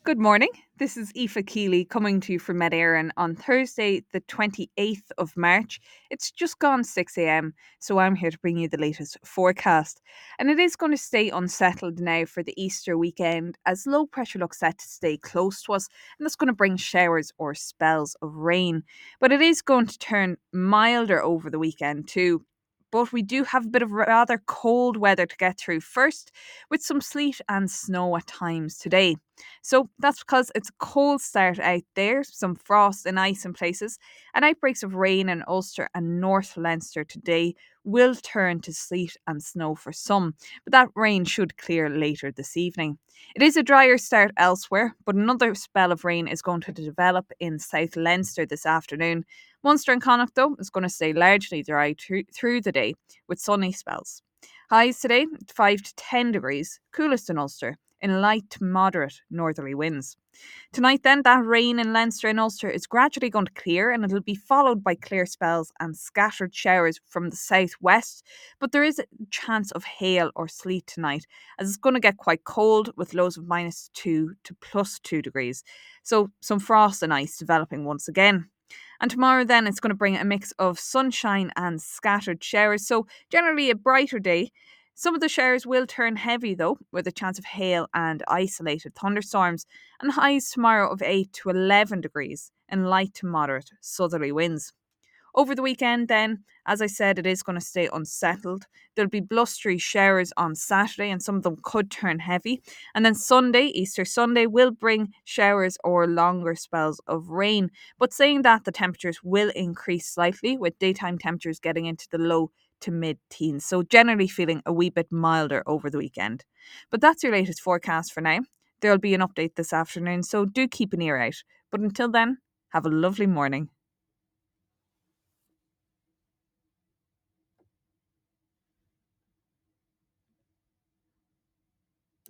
Good morning. This is Aoife Keeley coming to you from Med Éireann on Thursday, the 28th of March. It's just gone 6 a.m., so I'm here to bring you the latest forecast. And it is going to stay unsettled now for the Easter weekend as low pressure looks set to stay close to us, and that's going to bring showers or spells of rain. But it is going to turn milder over the weekend too. But we do have a bit of rather cold weather to get through first, with some sleet and snow at times today. So that's because it's a cold start out there, some frost and ice in places, and outbreaks of rain in Ulster and North Leinster today will turn to sleet and snow for some, but that rain should clear later this evening. It is a drier start elsewhere, but another spell of rain is going to develop in South Leinster this afternoon. Munster and Connacht, though, is going to stay largely dry through the day with sunny spells. Highs today 5 to 10 degrees, coolest in Ulster, in light to moderate northerly winds. Tonight, then, that rain in Leinster and Ulster is gradually going to clear and it'll be followed by clear spells and scattered showers from the southwest. But there is a chance of hail or sleet tonight, as it's going to get quite cold with lows of -2 to +2 degrees. So, some frost and ice developing once again. And tomorrow, then, it's going to bring a mix of sunshine and scattered showers. So, generally, a brighter day. Some of the showers will turn heavy, though, with a chance of hail and isolated thunderstorms, and highs tomorrow of 8 to 11 degrees and light to moderate southerly winds. Over the weekend, then, as I said, it is going to stay unsettled. There'll be blustery showers on Saturday, and some of them could turn heavy. And then Sunday, Easter Sunday, will bring showers or longer spells of rain. But saying that, the temperatures will increase slightly, with daytime temperatures getting into the low to mid teens. So, generally feeling a wee bit milder over the weekend. But that's your latest forecast for now. There'll be an update this afternoon, so do keep an ear out. But until then, have a lovely morning.